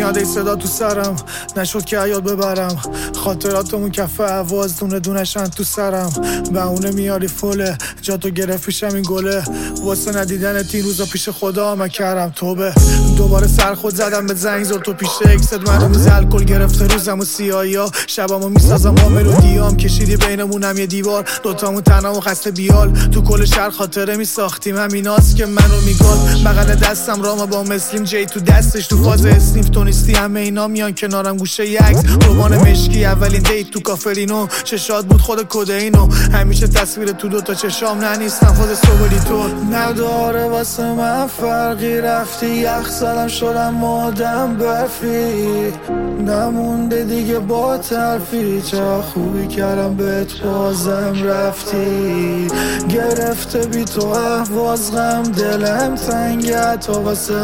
میاد ای صدا تو سرم، نشد که یاد ببرم خاطراتمون کف عواز دونه دونشن تو سرم. بهونه میاری فله جا تو گرفتیشم این گله، واسه ندیدن این روزا پیش خدا من کردم توبه. دوباره سر خود زدم به زنگ زور تو پیش اکست، منو میز الکل گرفته روزم و سیاهی ها، شبامو میسازم با ملودیام، کشیدی بینمونم یه دیوار، دوتامون تنها و خسته بیال، تو کل شهر خاطره میساختیم، همیناست که منو میگاد. بغل دستم رام با مسلیم جی تو دستش، تو فاز اسنیف تو نیستی، همه اینا میان کنارم گوشه یه عکس رومان مشکی، اولین دیت تو کافرینو، چشات بود خود کدئینو، همیشه تصویر تو دوتا چشام ننیستم فاز صبحی تو. نداره واسه من فرقی، رفتی یخ زدم شدم آدم برفی، نمونده دیگه با تلفی، چه خوبی کردم بهت بازم رفتی، گرفته بی تو احواز غم، دلم تنگه تا واسه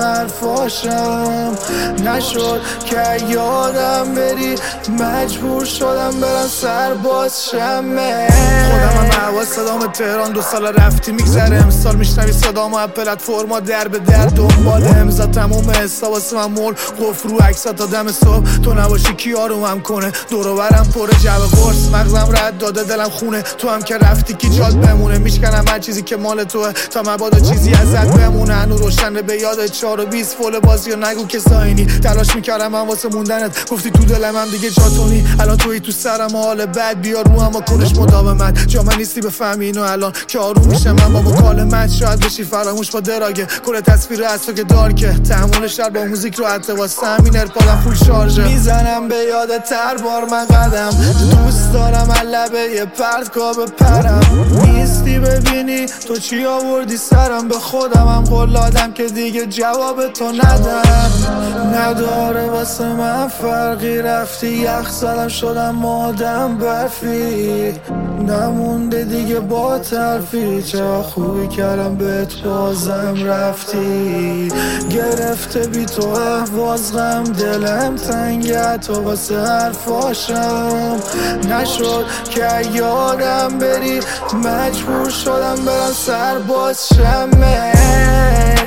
حرفاشم، نشد که یادم بری، مجبور شدم برم سرباز شمه. خودم هم حواس صدام تهران 2 سال رفتی میگذره، امسال میشنوی صدام و پلتفرما در به در دنبال امضا تموم حساب واسه من مول قفل رو عکسات تا دم صبح، تو نباشی کی آرومم کنه، دور و برم پر جو قرص، مغزم رد داده دلم خونه، تو هم که رفتی کی جات بمونه، میشکنم هر چیزی که مال توه تا مبادا چیزی ازت بمونه، هنو روشنه به یاد 4 و 20 فول بازی و نگو که ساینی، تلاش میکردم من واسه موندنت، گفتی تو دلم هم دیگه جاتونی، الان توی تو سرم و حال بد بیار رو هم کنش مداومت، جا من نیستی بفهمی اینو الان که آروم میشم من با مکالمت، شاید بشی فراموش با دراگه کل تصویر از تو که دارکه، تحمل شهر با موزیک رو حتی واسه همین ارپادم فول شارژه، میزنم به یاد تر بار من قدم، دوست دارم لبه یه پرتگاه بپرم، نیستی ببینی تو چی آوردی سرم، به خودم هم قول دادم که دیگه جواب تو ندم، نداره واسه من فرقی، رفتی یخ زدم شدم آدم برفی، نمونده دیگه با تلفی، چه خوبی کردم بهت بازم رفتی، گرفته بی تو احواز غم، دلم تنگه تو واسه حرفاشم، نشد که یادم بری، مجبور شدم برم سرباز شمه.